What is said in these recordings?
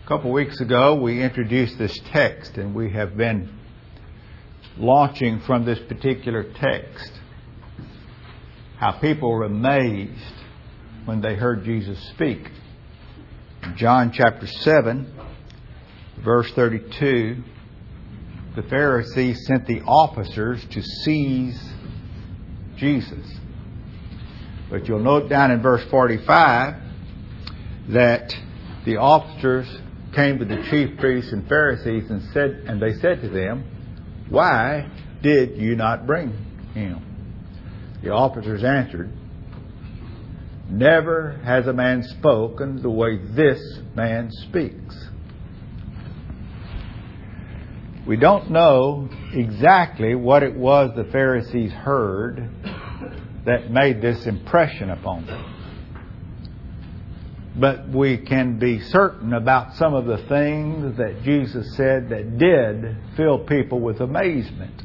A couple of weeks ago, we introduced this text, and we have been launching from this particular text. How people were amazed when they heard Jesus speak. In John chapter 7, verse 32, the Pharisees sent the officers to seize Jesus. But you'll note down in verse 45 that the officers came to the chief priests and Pharisees and they said to them, "Why did you not bring him?" The officers answered, "Never has a man spoken the way this man speaks." We don't know exactly what it was the Pharisees heard that made this impression upon them. But we can be certain about some of the things that Jesus said that did fill people with amazement.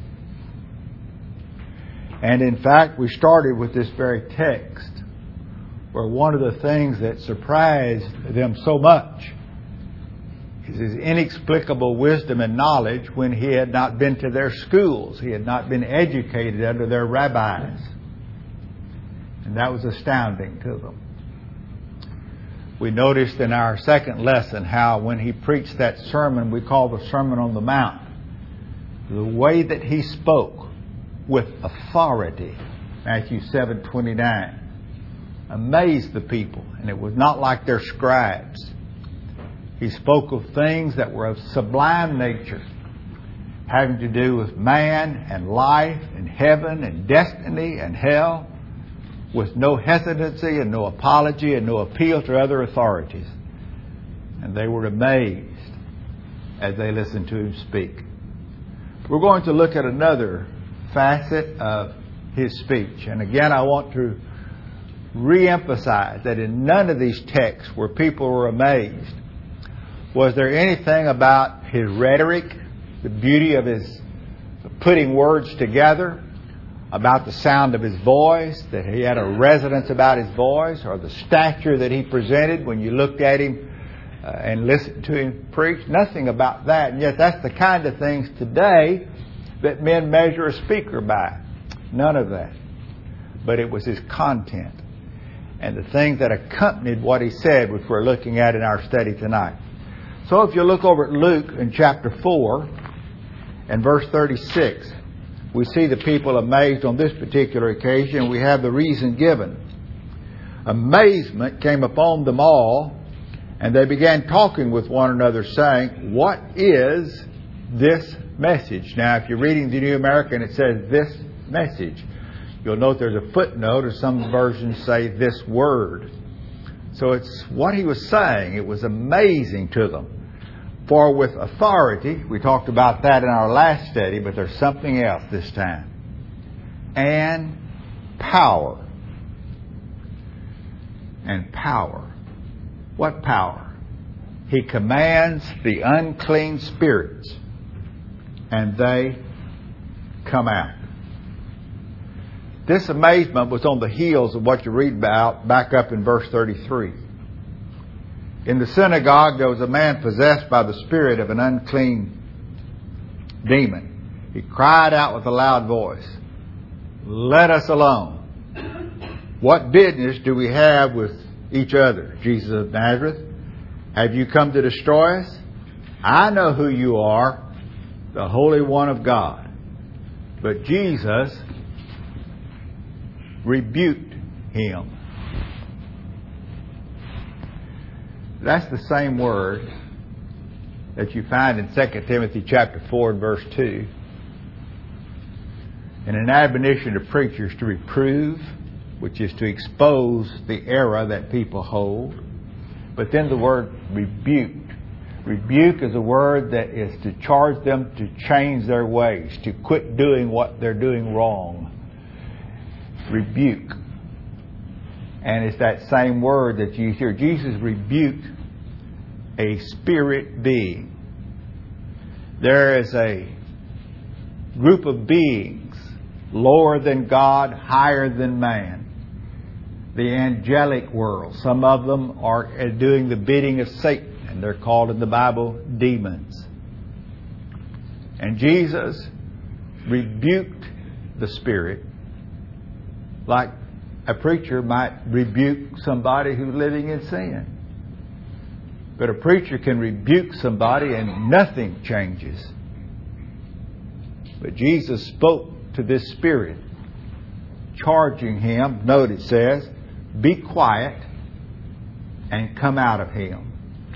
And in fact, we started with this very text, where one of the things that surprised them so much is his inexplicable wisdom and knowledge when he had not been to their schools. He had not been educated under their rabbis. And that was astounding to them. We noticed in our second lesson how when he preached that sermon we call the Sermon on the Mount, the way that he spoke with authority, Matthew 7:29, amazed the people. And it was not like their scribes. He spoke of things that were of sublime nature, having to do with man and life and heaven and destiny and hell, with no hesitancy and no apology and no appeal to other authorities. And they were amazed as they listened to him speak. We're going to look at another facet of his speech. And again, I want to re-emphasize that in none of these texts where people were amazed was there anything about his rhetoric, the beauty of his putting words together, about the sound of his voice, that he had a resonance about his voice, or the stature that he presented when you looked at him and listened to him preach. Nothing about that. And yet that's the kind of things today that men measure a speaker by. None of that. But it was his content and the things that accompanied what he said, which we're looking at in our study tonight. So if you look over at Luke in chapter 4 and verse 36, we see the people amazed on this particular occasion. We have the reason given. Amazement came upon them all, and they began talking with one another, saying, "What is this message?" Now, if you're reading the New American, it says "this message." You'll note there's a footnote, or some versions say "this word." So it's what he was saying. It was amazing to them. For with authority, we talked about that in our last study, but there's something else this time. And power. And power. What power? He commands the unclean spirits, and they come out. This amazement was on the heels of what you read about back up in verse 33. In the synagogue, there was a man possessed by the spirit of an unclean demon. He cried out with a loud voice, "Let us alone. What business do we have with each other, Jesus of Nazareth? Have you come to destroy us? I know who you are, the Holy One of God." But Jesus rebuked him. That's the same word that you find in 2 Timothy chapter 4 and verse 2. And an admonition to preachers to reprove, which is to expose the error that people hold. But then the word rebuke. Rebuke is a word that is to charge them to change their ways, to quit doing what they're doing wrong. Rebuke. And it's that same word that you hear. Jesus rebuked a spirit being. There is a group of beings lower than God, higher than man. The angelic world. Some of them are doing the bidding of Satan. And and they're called in the Bible demons. And Jesus rebuked the spirit like a preacher might rebuke somebody who's living in sin. But a preacher can rebuke somebody and nothing changes. But Jesus spoke to this spirit, charging him, note it says, be quiet and come out of him.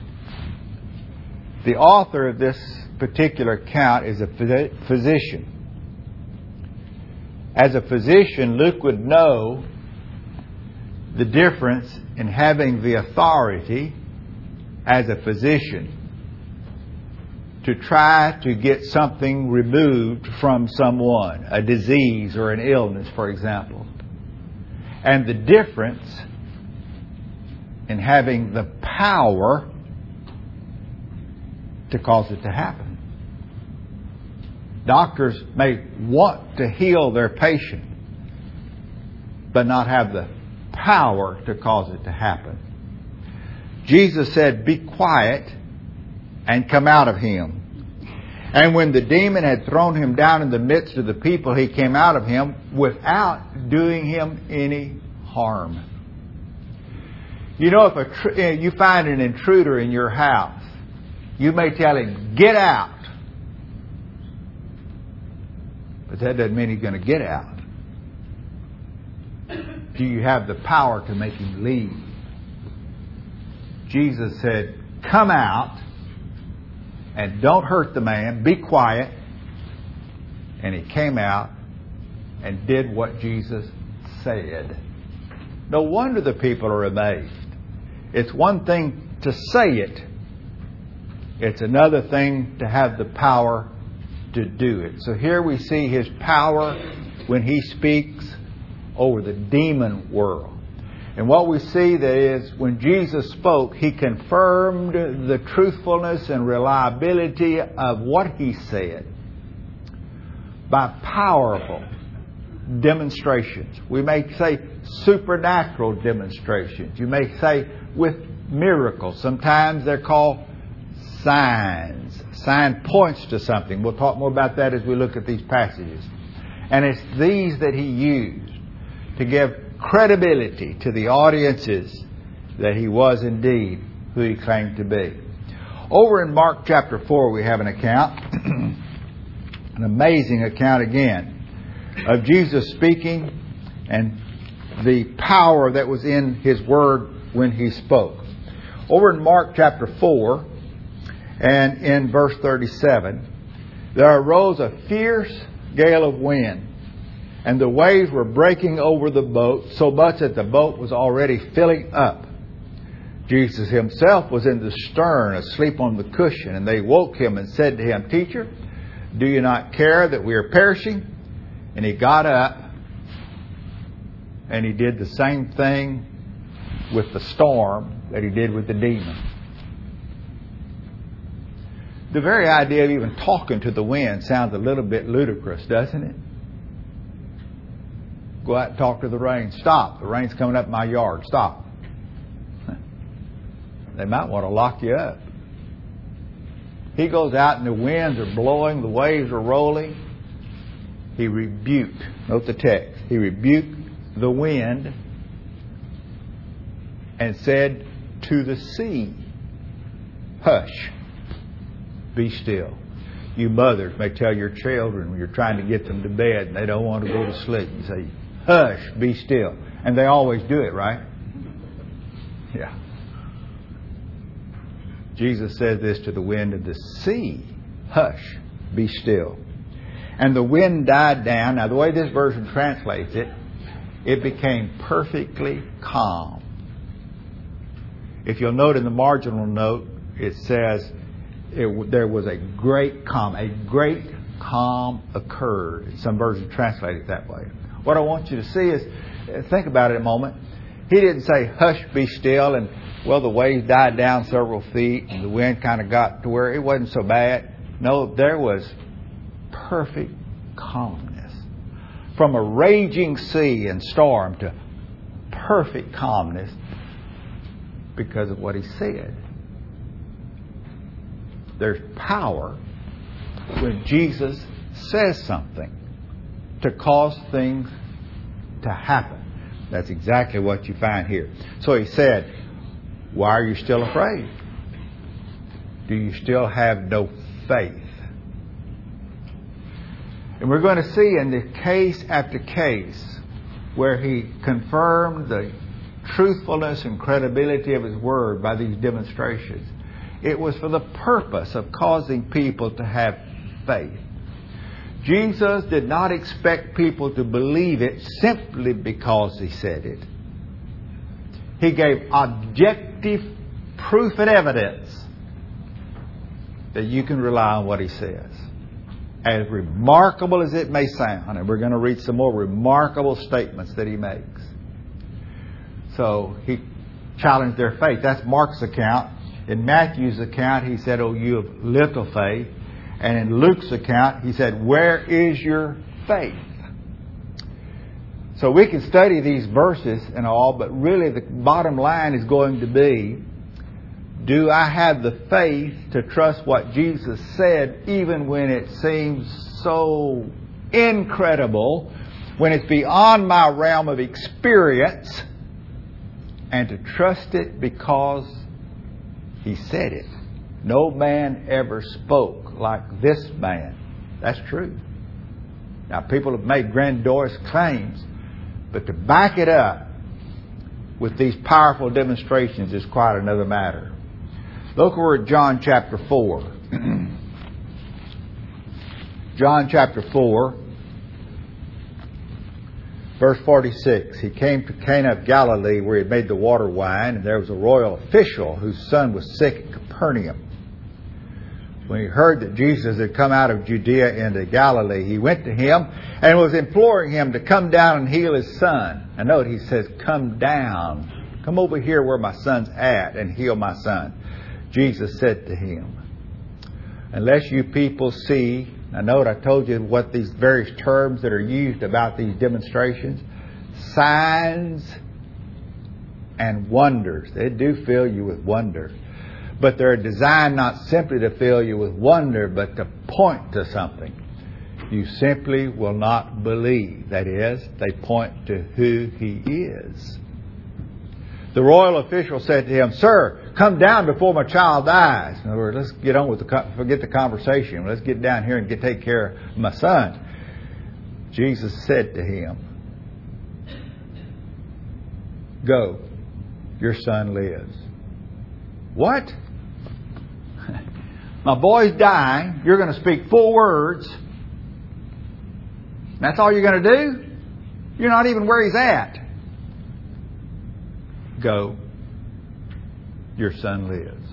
The author of this particular account is a physician. As a physician, Luke would know the difference in having the authority as a physician to try to get something removed from someone, a disease or an illness, for example. And the difference in having the power to cause it to happen. Doctors may want to heal their patient, but not have the power to cause it to happen. Jesus said, be quiet and come out of him. And when the demon had thrown him down in the midst of the people, he came out of him without doing him any harm. You know, if you find an intruder in your house, you may tell him, get out. But that doesn't mean he's going to get out. Do you have the power to make him leave? Jesus said, come out and don't hurt the man. Be quiet. And he came out and did what Jesus said. No wonder the people are amazed. It's one thing to say it. It's another thing to have the power to do it. So here we see his power when he speaks over the demon world. And what we see that is when Jesus spoke, he confirmed the truthfulness and reliability of what he said by powerful demonstrations. We may say supernatural demonstrations. You may say with miracles. Sometimes they're called signs. Sign points to something. We'll talk more about that as we look at these passages. And it's these that he used to give credibility to the audiences that he was indeed who he claimed to be. Over in Mark chapter 4 we have an account, an amazing account again, of Jesus speaking and the power that was in his word when he spoke. Over in Mark chapter 4 and in verse 37, there arose a fierce gale of wind, and the waves were breaking over the boat so much that the boat was already filling up. Jesus himself was in the stern, asleep on the cushion, and they woke him and said to him, Teacher, do you not care that we are perishing? And he got up and he did the same thing with the storm that he did with the demon. The very idea of even talking to the wind sounds a little bit ludicrous, doesn't it? Go out and talk to the rain. Stop. The rain's coming up my yard. Stop. They might want to lock you up. He goes out and the winds are blowing, the waves are rolling. He rebuked, note the text, he rebuked the wind and said to the sea, hush, be still. You mothers may tell your children when you're trying to get them to bed and they don't want to go to sleep. You say, hush, be still. And they always do it, right? Yeah. Jesus said this to the wind of the sea, hush, be still. And the wind died down. Now, the way this version translates it, it became perfectly calm. If you'll note in the marginal note, it says there was a great calm. A great calm occurred. Some versions translate it that way. What I want you to see is, think about it a moment. He didn't say, hush, be still, and, well, the waves died down several feet, and the wind kind of got to where it wasn't so bad. No, there was perfect calmness. From a raging sea and storm to perfect calmness because of what he said. There's power when Jesus says something to cause things to happen. That's exactly what you find here. So he said, why are you still afraid? Do you still have no faith? And we're going to see in the case after case where he confirmed the truthfulness and credibility of his word by these demonstrations. It was for the purpose of causing people to have faith. Jesus did not expect people to believe it simply because he said it. He gave objective proof and evidence that you can rely on what he says. As remarkable as it may sound, and we're going to read some more remarkable statements that he makes. So he challenged their faith. That's Mark's account. In Matthew's account, he said, "Oh, you of little faith." And in Luke's account, he said, "Where is your faith?" So we can study these verses and all, but really the bottom line is going to be, do I have the faith to trust what Jesus said even when it seems so incredible, when it's beyond my realm of experience, and to trust it because he said it? No man ever spoke like this man. That's true. Now, people have made grandiose claims, but to back it up with these powerful demonstrations is quite another matter. Look over at John chapter 4. John chapter 4, verse 46. He came to Cana of Galilee where he had made the water wine, and there was a royal official whose son was sick at Capernaum. When he heard that Jesus had come out of Judea into Galilee, he went to him and was imploring him to come down and heal his son. And note, he says, "Come down. Come over here where my son's at and heal my son." Jesus said to him, "Unless you people see," now note, I told you what these various terms that are used about these demonstrations, signs and wonders. They do fill you with wonder. But they're designed not simply to fill you with wonder, but to point to something. You simply will not believe. That is, they point to who he is. The royal official said to him, "Sir, come down before my child dies." In other words, let's get on with forget the conversation. Let's get down here and take care of my son. Jesus said to him, "Go, your son lives." What? My boy's dying. You're going to speak 4 words. That's all you're going to do? You're not even where he's at. Go. Your son lives.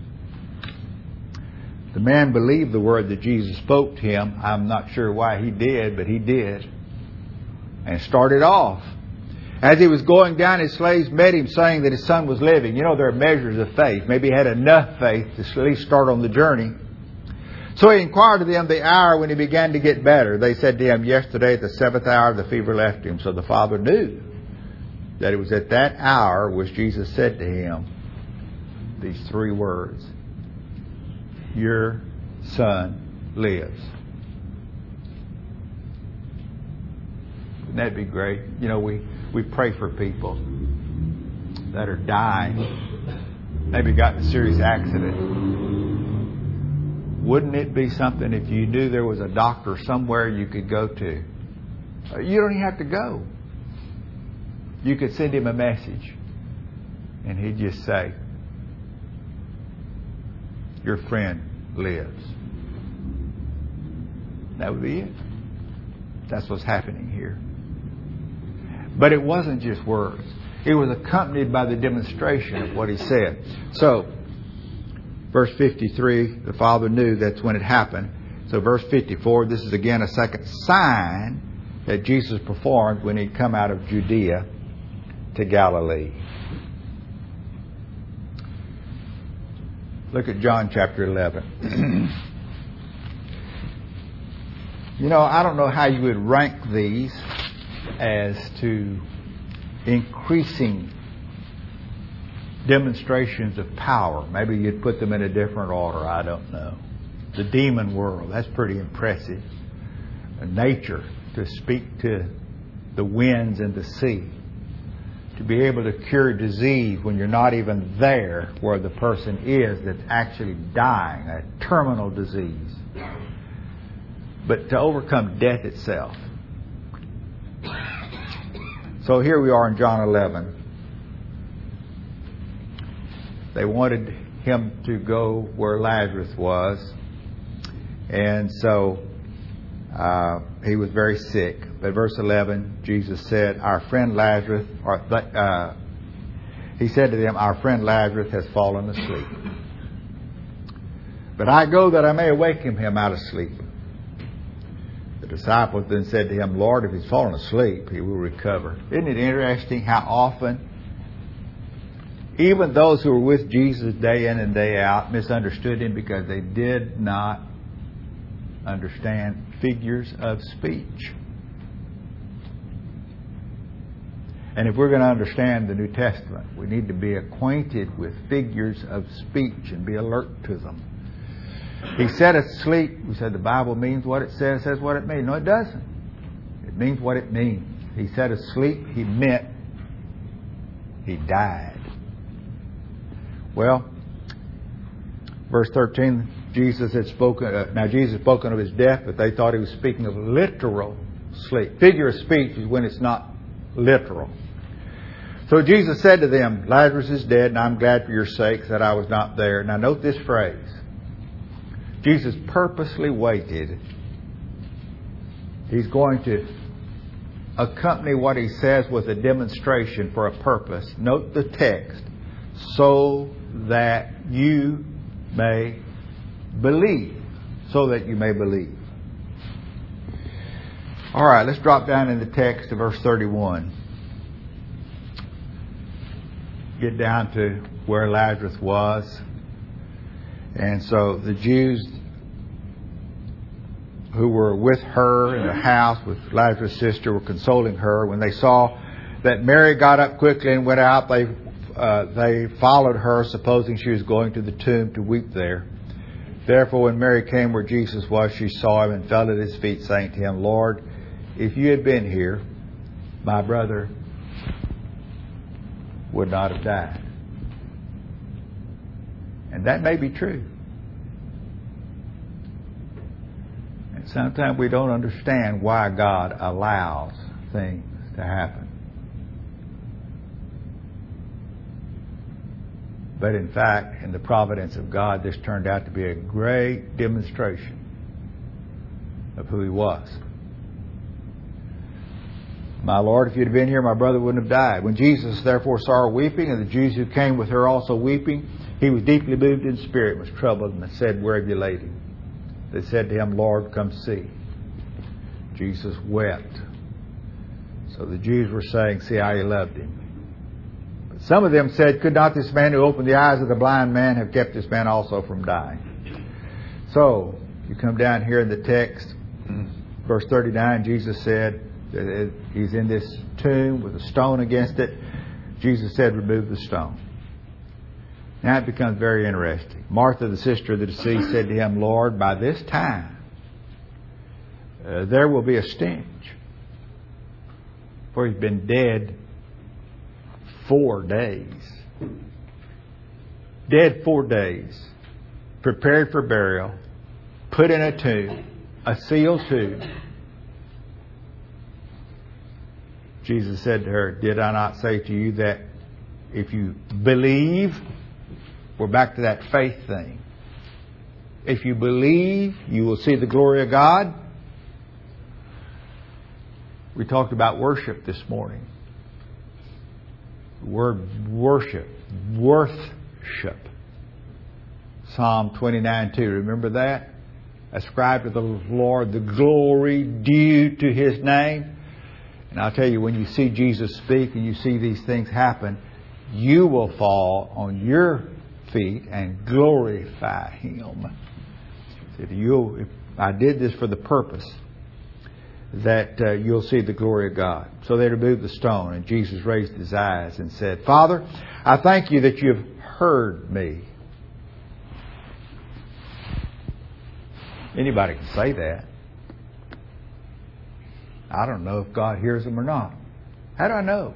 The man believed the word that Jesus spoke to him. I'm not sure why he did, but he did. And started off. As he was going down, his slaves met him, saying that his son was living. You know, there are measures of faith. Maybe he had enough faith to at least start on the journey. So he inquired of them the hour when he began to get better. They said to him, "Yesterday at the 7th hour the fever left him." So the father knew that it was at that hour which Jesus said to him these 3 words, "Your son lives." Wouldn't that be great? You know, we pray for people that are dying, maybe got in a serious accident. Wouldn't it be something if you knew there was a doctor somewhere you could go to? You don't even have to go. You could send him a message and he'd just say, "Your friend lives." That would be it. That's what's happening here. But it wasn't just words. It was accompanied by the demonstration of what he said. So, verse 53, the father knew that's when it happened. So verse 54, this is again a second sign that Jesus performed when he'd come out of Judea to Galilee. Look at John chapter 11. You know, I don't know how you would rank these as to increasing demonstrations of power. Maybe you'd put them in a different order. I don't know. The demon world, that's pretty impressive. Nature, to speak to the winds and the sea. To be able to cure disease when you're not even there where the person is that's actually dying, a terminal disease. But to overcome death itself. So here we are in John 11. They wanted him to go where Lazarus was. And so he was very sick. But verse 11, Jesus said, our friend Lazarus, he said to them, our friend Lazarus has fallen asleep. But I go that I may awaken him out of sleep. The disciples then said to him, Lord, if he's fallen asleep, he will recover. Isn't it interesting how often even those who were with Jesus day in and day out misunderstood him because they did not understand figures of speech. And if we're going to understand the New Testament, we need to be acquainted with figures of speech and be alert to them. He said asleep. We said the Bible means what it says what it means. No, it doesn't. It means what it means. He said asleep, he meant he died. Well, verse 13, Jesus had spoken. Now Jesus had spoken of his death, but they thought he was speaking of literal sleep. Figure of speech is when it's not literal. So Jesus said to them, Lazarus is dead, and I'm glad for your sakes that I was not there. Now note this phrase. Jesus purposely waited. He's going to accompany what he says with a demonstration for a purpose. Note the text. So that you may believe. So that you may believe. All right, let's drop down in the text to verse 31. Get down to where Lazarus was. And so the Jews who were with her in the house with Lazarus' sister were consoling her. When they saw that Mary got up quickly and went out, they followed her, supposing she was going to the tomb to weep there. Therefore, when Mary came where Jesus was, she saw him and fell at his feet, saying to him, Lord, if you had been here, my brother would not have died. And that may be true. And sometimes we don't understand why God allows things to happen. But in fact, in the providence of God, this turned out to be a great demonstration of who He was. My Lord, if you'd have been here, my brother wouldn't have died. When Jesus therefore saw her weeping, and the Jews who came with her also weeping, He was deeply moved in spirit, was troubled, and said, Where have you laid him? They said to him, Lord, come see. Jesus wept. So the Jews were saying, see how He loved him. But some of them said, could not this man who opened the eyes of the blind man have kept this man also from dying? So, you come down here in the text, verse 39, Jesus said, He's in this tomb with a stone against it. Jesus said, remove the stone. Now it becomes very interesting. Martha, the sister of the deceased, said to Him, Lord, by this time there will be a stench. For He's been dead 4 days. Dead 4 days. Prepared for burial. Put in a tomb. A sealed tomb. Jesus said to her, did I not say to you that if you believe, we're back to that faith thing. If you believe, you will see the glory of God. We talked about worship this morning. The word worship. Worthship. Psalm 29:2. Remember that? Ascribe to the Lord the glory due to His name. And I'll tell you, when you see Jesus speak and you see these things happen, you will fall on your feet and glorify Him. Said, I did this for the purpose that you'll see the glory of God. So they removed the stone, and Jesus raised his eyes and said, Father, I thank you that you've heard me. Anybody can say that. I don't know if God hears them or not. How do I know?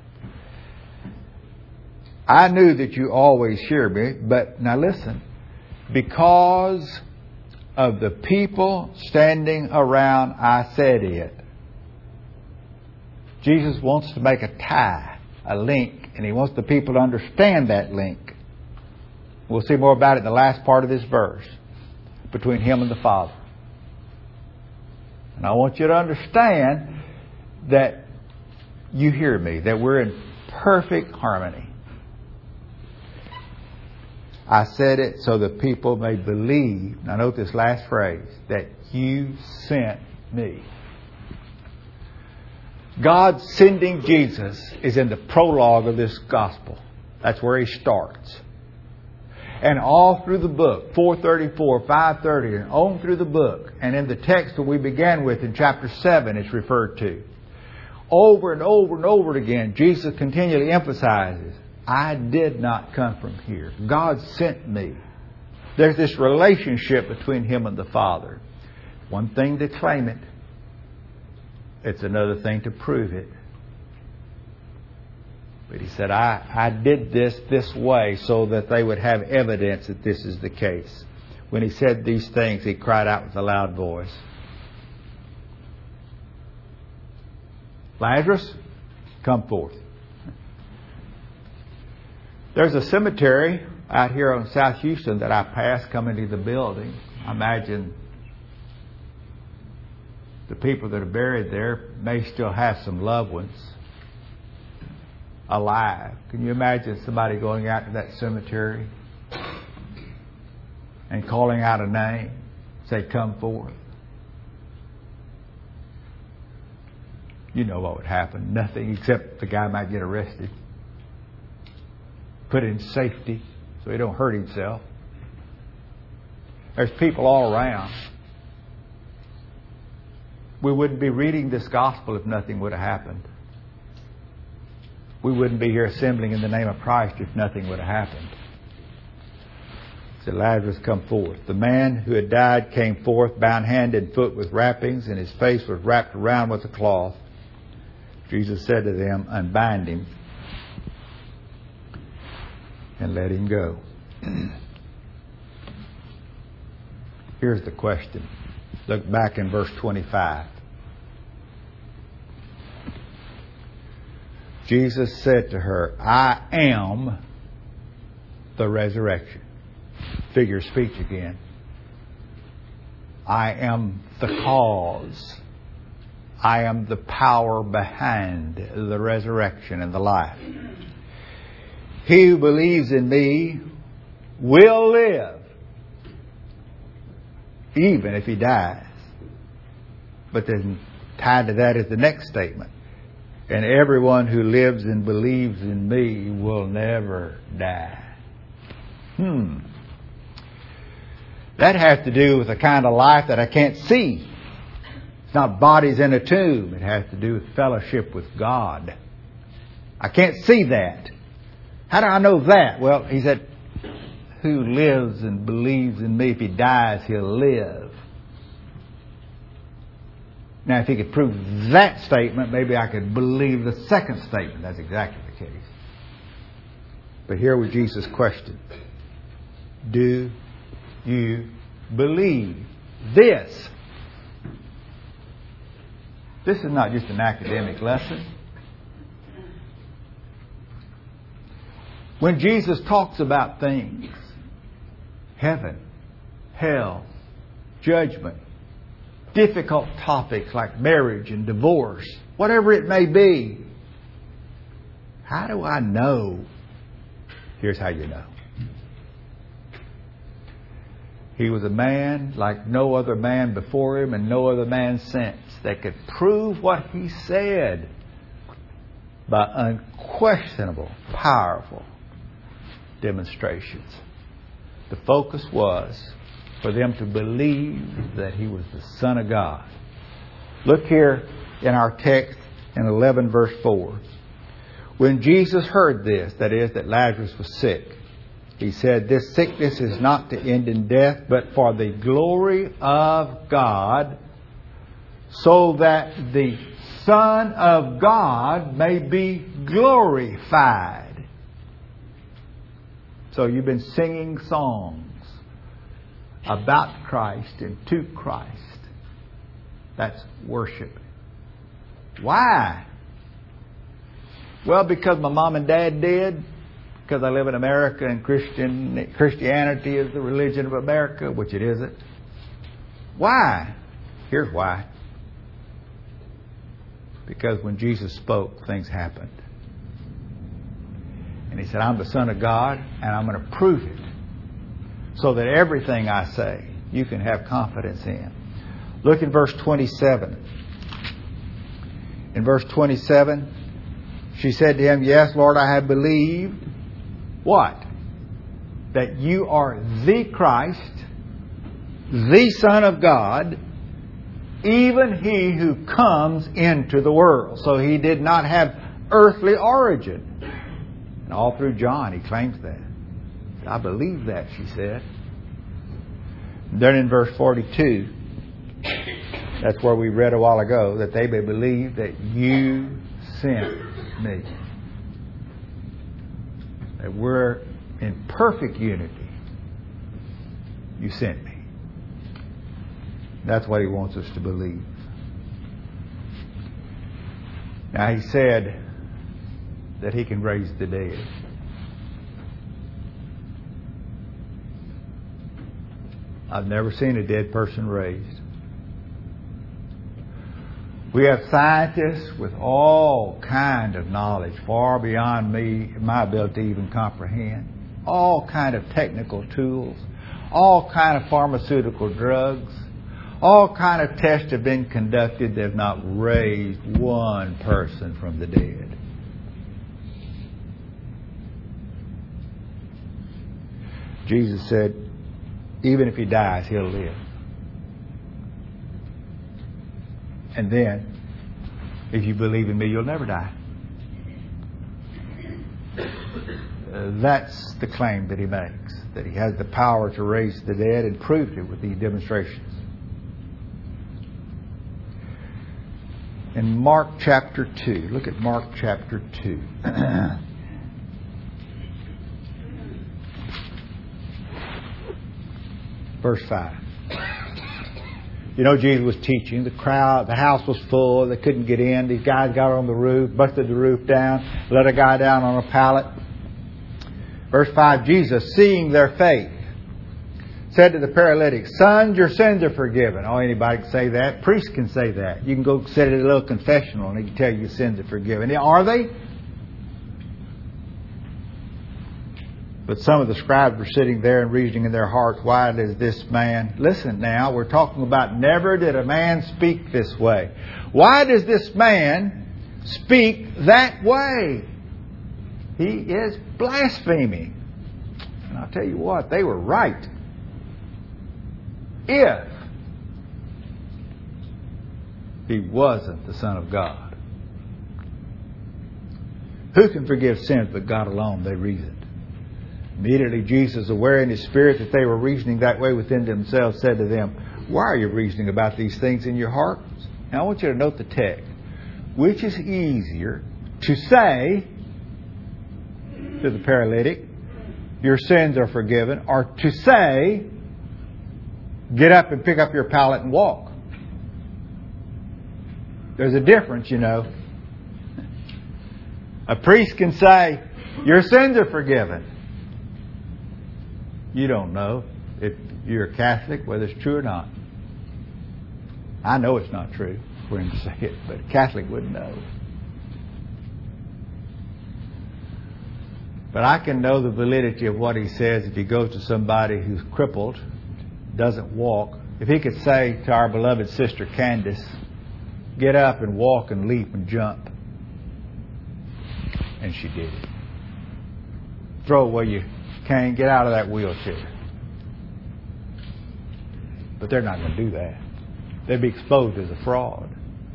I knew that you always hear me, but now listen, because of the people standing around, I said it. Jesus wants to make a tie, a link, and he wants the people to understand that link. We'll see more about it in the last part of this verse, between him and the Father. And I want you to understand that you hear me, that we're in perfect harmony. I said it so that people may believe, now note this last phrase, that you sent me. God sending Jesus is in the prologue of this gospel. That's where he starts. And all through the book, 434, 530, and on through the book, and in the text that we began with in chapter 7, it's referred to. Over and over and over again, Jesus continually emphasizes, I did not come from here. God sent me. There's this relationship between him and the Father. One thing to claim it. It's another thing to prove it. But he said, I did this way so that they would have evidence that this is the case. When he said these things, he cried out with a loud voice, Lazarus, come forth. There's a cemetery out here on South Houston that I passed coming to the building. I imagine the people that are buried there may still have some loved ones alive. Can you imagine somebody going out to that cemetery and calling out a name, say, come forth? You know what would happen. Nothing, except the guy might get arrested. Put in safety so he don't hurt himself. There's people all around. We wouldn't be reading this gospel if nothing would have happened. We wouldn't be here assembling in the name of Christ if nothing would have happened. Said, Lazarus, come forth. The man who had died came forth, bound hand and foot with wrappings, and his face was wrapped around with a cloth. Jesus said to them, unbind him and let him go. Here's the question. Look back in verse 25. Jesus said to her, I am the resurrection. Figure of speech again. I am the cause. I am the power behind the resurrection and the life. He who believes in me will live, even if he dies. But then tied to that is the next statement. And everyone who lives and believes in me will never die. That has to do with a kind of life that I can't see. It's not bodies in a tomb. It has to do with fellowship with God. I can't see that. How do I know that? Well, he said, who lives and believes in me, if he dies, he'll live. Now, if he could prove that statement, maybe I could believe the second statement. That's exactly the case. But here was Jesus' question. Do you believe this? This is not just an academic lesson. When Jesus talks about things, heaven, hell, judgment, difficult topics like marriage and divorce, whatever it may be, how do I know? Here's how you know. He was a man like no other man before him and no other man since that could prove what he said by unquestionable, powerful demonstrations. The focus was for them to believe that he was the Son of God. Look here in our text in 11 verse 4. When Jesus heard this, that is, that Lazarus was sick, He said, "This sickness is not to end in death, but for the glory of God, so that the Son of God may be glorified." So you've been singing songs about Christ and to Christ. That's worship. Why? Well, because my mom and dad did. Because I live in America and Christianity is the religion of America, which it isn't. Why? Here's why. Because when Jesus spoke, things happened. And He said, "I'm the Son of God, and I'm going to prove it. So that everything I say, you can have confidence in." Look in verse 27. In verse 27, she said to Him, "Yes, Lord, I have believed." What? That you are the Christ, the Son of God, even He who comes into the world. So He did not have earthly origin. And all through John He claims that. "I believe that," she said. And then in verse 42, that's where we read a while ago, that they may believe that you sent me. That we're in perfect unity. You sent me. That's what He wants us to believe. Now He said that He can raise the dead. I've never seen a dead person raised. We have scientists with all kind of knowledge, far beyond my ability to even comprehend. All kind of technical tools, all kind of pharmaceutical drugs, all kind of tests have been conducted that have not raised one person from the dead. Jesus said, even if he dies, he'll live. And then, if you believe in me, you'll never die. That's the claim that he makes, that he has the power to raise the dead, and proved it with these demonstrations. In Mark chapter 2, look at Mark chapter 2. Verse 5. You know, Jesus was teaching. The house was full. They couldn't get in. These guys got on the roof, busted the roof down, let a guy down on a pallet. Verse 5, Jesus, seeing their faith, said to the paralytic, "Son, your sins are forgiven." Oh, anybody can say that. Priests can say that. You can go sit at a little confessional and they can tell you your sins are forgiven. Are they? But some of the scribes were sitting there and reasoning in their hearts, why does this man... Listen now, we're talking about never did a man speak this way. Why does this man speak that way? He is blaspheming. And I'll tell you what, they were right. If he wasn't the Son of God. Who can forgive sins but God alone, they reasoned. Immediately Jesus, aware in his spirit that they were reasoning that way within themselves, said to them, "Why are you reasoning about these things in your hearts?" Now I want you to note the text. Which is easier to say to the paralytic, "Your sins are forgiven," or to say, "Get up and pick up your pallet and walk"? There's a difference, you know. A priest can say, "Your sins are forgiven." You don't know if you're a Catholic whether it's true or not. I know it's not true for him to say it, but a Catholic wouldn't know. But I can know the validity of what he says if he goes to somebody who's crippled, doesn't walk. If he could say to our beloved sister Candace, "Get up and walk and leap and jump." And she did it. Throw away your cane, get out of that wheelchair. But they're not going to do that. They'd be exposed as a fraud.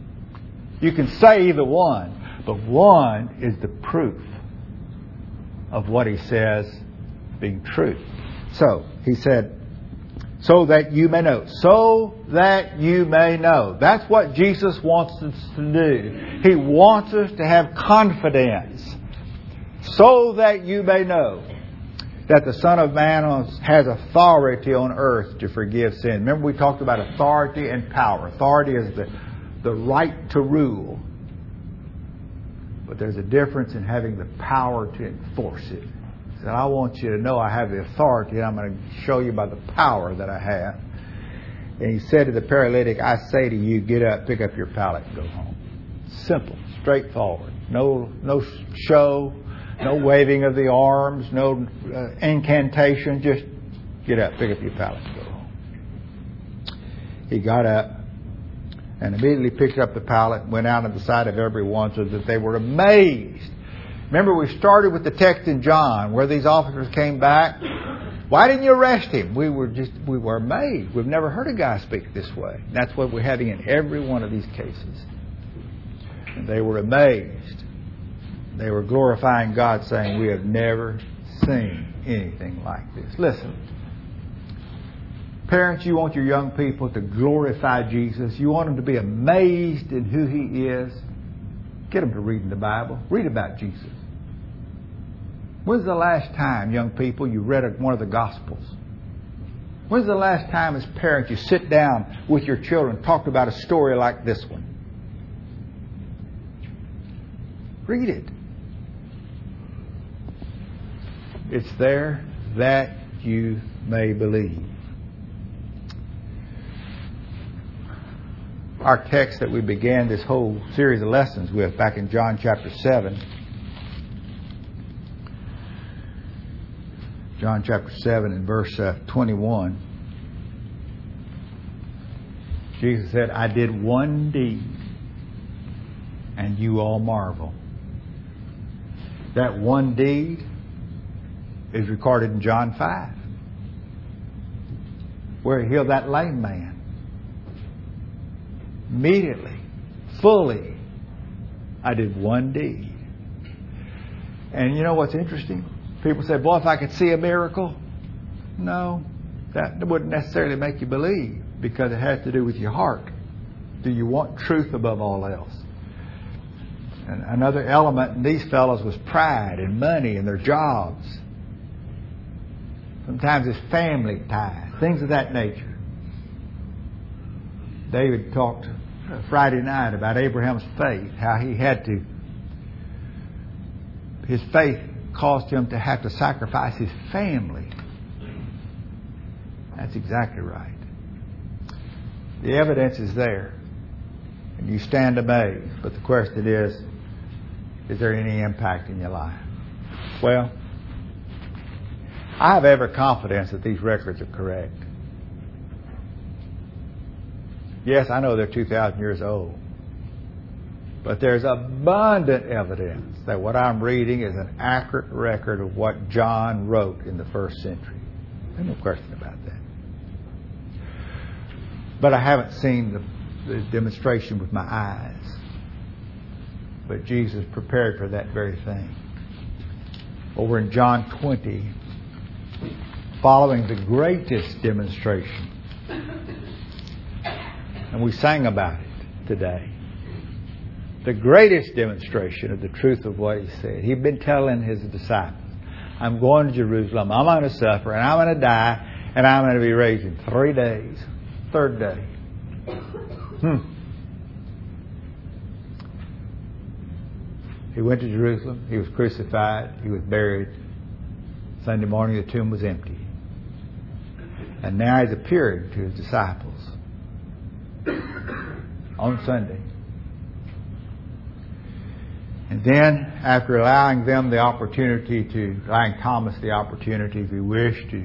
You can say either one, but one is the proof of what he says being true. So, he said, so that you may know. So that you may know. That's what Jesus wants us to do. He wants us to have confidence. So that you may know that the Son of Man has authority on earth to forgive sin. Remember we talked about authority and power. Authority is the right to rule. But there's a difference in having the power to enforce it. He said, I want you to know I have the authority, and I'm going to show you by the power that I have. And he said to the paralytic, I say to you, get up, pick up your pallet, and go home. Simple, straightforward. No show, no waving of the arms, no incantation. Just get up, pick up your pallet, and go home. He got up and immediately picked up the pallet and went out on the sight of everyone so that they were amazed. Remember, we started with the text in John where these officers came back. Why didn't you arrest him? We were amazed. We've never heard a guy speak this way. And that's what we're having in every one of these cases. And they were amazed. They were glorifying God, saying, we have never seen anything like this. Listen, parents, you want your young people to glorify Jesus. You want them to be amazed in who He is. Get them to reading the Bible. Read about Jesus. When's the last time, young people, you read one of the Gospels? When's the last time as parents you sit down with your children and talk about a story like this one? Read it. It's there that you may believe. Our text that we began this whole series of lessons with back in John chapter 7. John chapter 7 and verse 21. Jesus said, I did one deed and you all marvel. That one deed is recorded in John 5, where He healed that lame man. Immediately, fully, I did one deed. And you know what's interesting? People say, boy, if I could see a miracle. No, that wouldn't necessarily make you believe, because it has to do with your heart. Do you want truth above all else? And another element in these fellows was pride and money and their jobs. Sometimes it's family ties, things of that nature. David talked Friday night about Abraham's faith, how he had to, his faith caused him to have to sacrifice his family. That's exactly right. The evidence is there, and you stand amazed. But the question is there any impact in your life? Well, I have every confidence that these records are correct. Yes, I know they're 2,000 years old. But there's abundant evidence that what I'm reading is an accurate record of what John wrote in the first century. There's no question about that. But I haven't seen the demonstration with my eyes. But Jesus prepared for that very thing. Over in John 20, following the greatest demonstration. And we sang about it today. The greatest demonstration of the truth of what He said. He'd been telling His disciples, I'm going to Jerusalem, I'm going to suffer, and I'm going to die, and I'm going to be raised in 3 days. Third day. He went to Jerusalem. He was crucified. He was buried. Sunday morning the tomb was empty. And now He's appearing to His disciples on Sunday. And then, after allowing them the opportunity allowing Thomas the opportunity, if he wished, to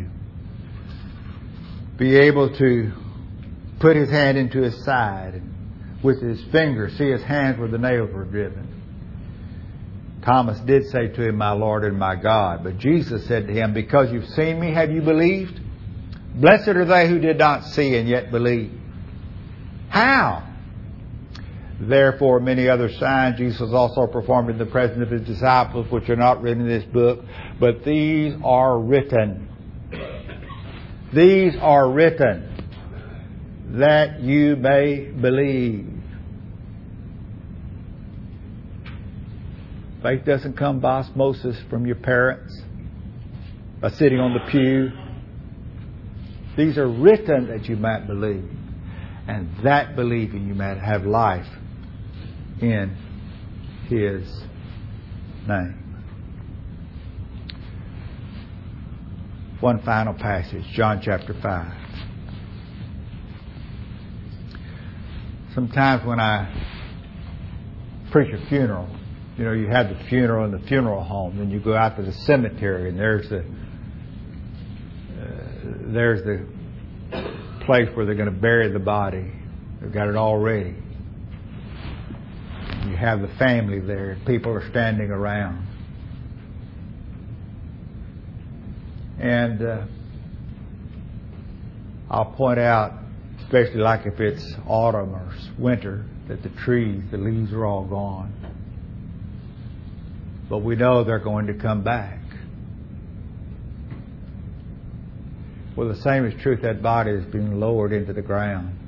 be able to put his hand into his side and with his finger see his hands where the nails were driven. Thomas did say to Him, my Lord and my God. But Jesus said to him, because you've seen me, have you believed? Blessed are they who did not see and yet believe. How? Therefore, many other signs Jesus also performed in the presence of His disciples, which are not written in this book, but these are written. These are written that you may believe. Faith doesn't come by osmosis from your parents, by sitting on the pew. These are written that you might believe, and that believing you might have life in His name. One final passage, John chapter 5. Sometimes when I preach a funeral, you have the funeral in the funeral home, then you go out to the cemetery, and there's the place where they're going to bury the body. They've got it all ready. You have the family there. People are standing around. And I'll point out, especially like if it's autumn or winter, that the trees, the leaves are all gone. But we know they're going to come back. Well, the same is true if that body is being lowered into the ground.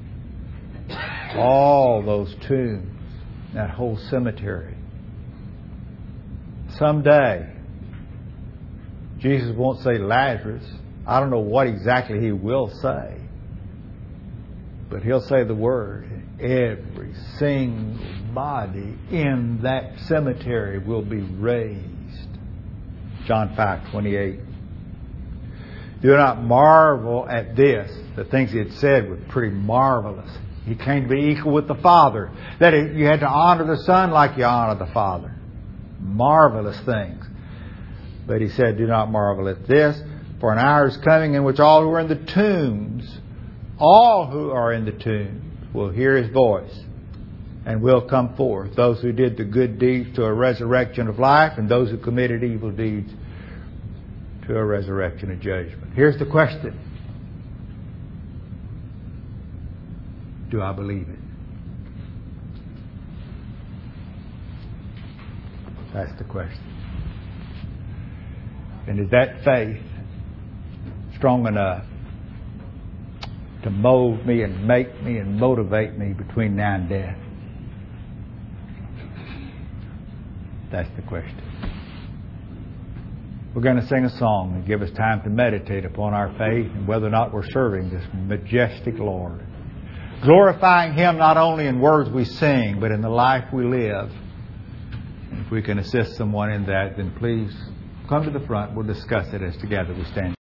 All those tombs, that whole cemetery. Someday, Jesus won't say Lazarus. I don't know what exactly He will say. But He'll say the word. Every single body in that cemetery will be raised. John 5:28. Do not marvel at this. The things He had said were pretty marvelous. He came to be equal with the Father. That you had to honor the Son like you honor the Father. Marvelous things. But He said, do not marvel at this, for an hour is coming in which all who are in the tombs, all who are in the tombs, will hear His voice and will come forth. Those who did the good deeds to a resurrection of life, and those who committed evil deeds to a resurrection of judgment. Here's the question. Do I believe it? That's the question. And is that faith strong enough to mold me and make me and motivate me between now and death? That's the question. We're going to sing a song and give us time to meditate upon our faith and whether or not we're serving this majestic Lord. Glorifying Him not only in words we sing, but in the life we live. And if we can assist someone in that, then please come to the front. We'll discuss it as together we stand.